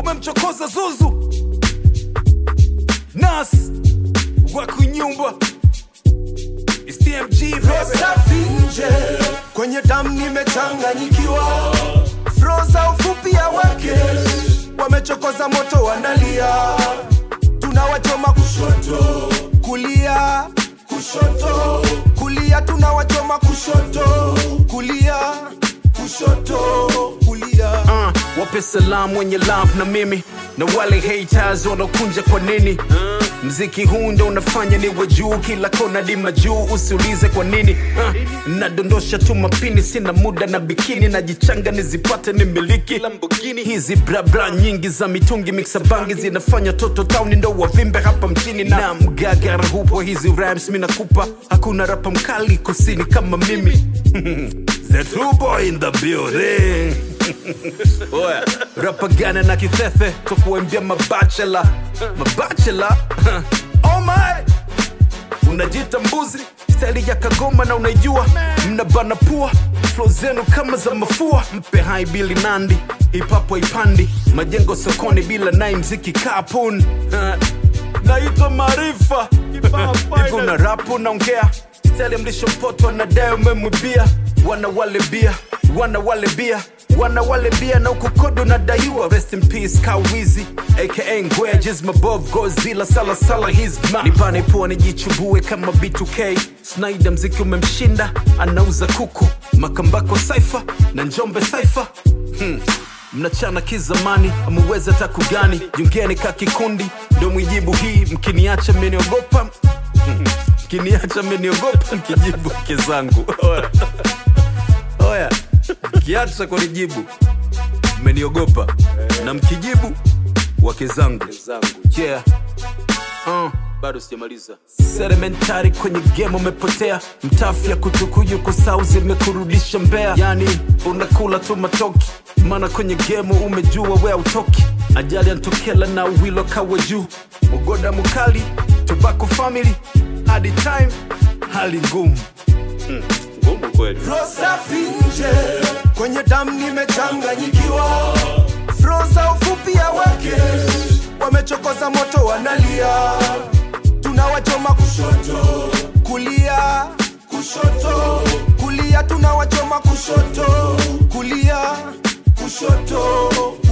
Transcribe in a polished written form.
umemchokoza Zuzu. Nas wako nyumba It's TMG Rosafinje kwenye damu nimechanganyikiwa. Froza ufupi ya wake wamechokoza moto wanalia. Tunawachoma kushoto kulia, kushoto kulia, tunawachoma kushoto kulia, kushoto kulia. Wape salamu wenye love na mimi, na wale haters wanakunja kwa nini. Mziki huu ndo unafanya niwe juu, kila kona dima juu, usiulize kwa nini. Nadondosha tu mapini, sina muda na bikini, najichanga nizipate nimiliki Lamborghini. Hizi bra bra nyingi za mitungi mixa bangi zinafanya toto town ndo wavimbe hapa mjini. Na mgagara hupo hizi rhymes mina kupa, hakuna rapa mkali kusini kama mimi. The true boy in the building. Oya, rapa gana na kithefe tukuembia mabachelor. Mabachelor? Oh my! Unajita mbuzi, style ya Kagoma na unaijua. Mnabana pua, flow zenu kama za mafua. Mpe hai Billy Nandi, hip hop haipandi. Majengo sokoni bila nai mziki kapun. Naitwa Maarifa. Hivo na rapu naongea, style mlisho mpoto na dayo umemwibia. Wana wale bia na ukukodo na daiwa. Rest in peace Kawizi aka Ngwejiz Mabov Godzilla Sala his ma. Nipane poa nijichubue kama B2K. Snyder mziki umemshinda, anauza kuku. Makambako Cypher na Njombe Cypher. Mnachana kizamani, amuweza taku gani? Jungeni kakikundi, ndo mwijibu hii. Mkiniacha meniogopa, mkiniacha meniogopa, mkijibu kezangu. Oya, kiacha kwa nijibu mmeniogopa, na mkijibu wake zangu. Yeah. Bado sijamaliza. Sedimentary kwenye game umepotea. Mtafia kutukuyu kusauzi mekurudisha Mbeya. Yani unakula tu matoki, mana kwenye game umejua wea utoki. Ajali antokela na uwilo kawe juu. Ugoda mukali, Tobacco family. Hadi time, hali ngumu. Ngumu kweli. Rosafinje kwenye damu nimechanganyikiwa. Froza ufupi ya wake wamechokoza moto wanalia. Tunawachoma kushoto kulia, kushoto kulia, tunawachoma kushoto kulia, kushoto